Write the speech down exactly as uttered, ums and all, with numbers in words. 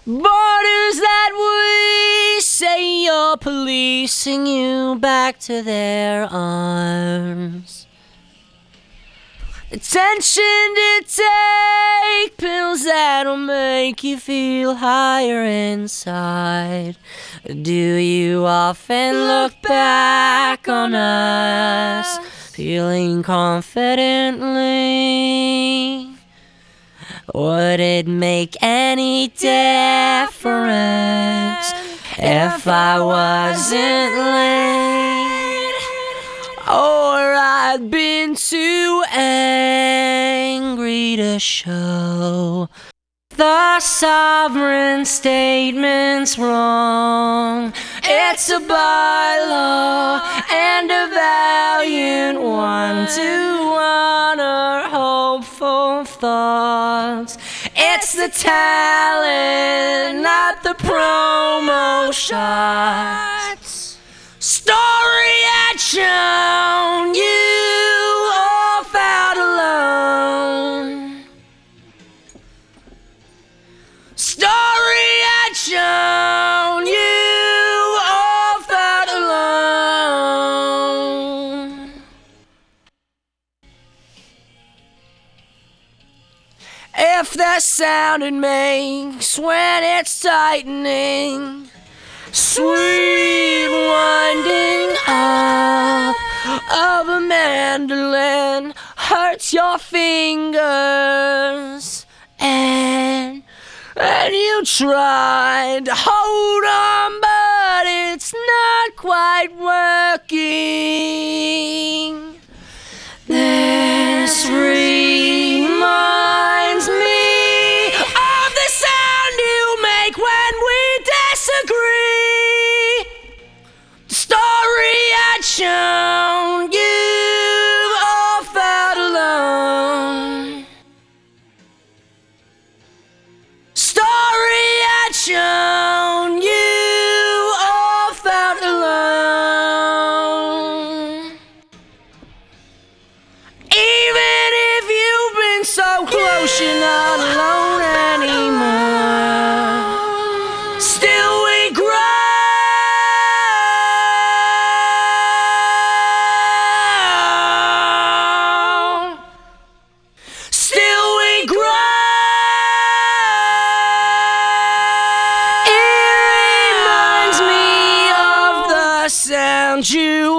Borders that we say you're policing you back to their arms. Attention to take pills that'll make you feel higher inside. Do you often look back on us, feeling confidently? Would it make any difference if I wasn't late? Or I'd been too angry to show the sovereign statement's wrong. It's a bylaw and a valiant one to honor hopeful thoughts. It's the talent, not the promo shots. Story had shown you all felt alone. Story had shown you all felt alone. If the sound it makes when it's tightening, sweet winding up of a mandolin hurts your fingers, and and you tried to hold on, but it's not quite working. This reminds me of the sound you make when we disagree. The story had shown you all felt alone. Story had shown you all felt alone. Even if you've been so close, you're not alone anymore. Still we grow. Still we grow. It reminds me of the sound you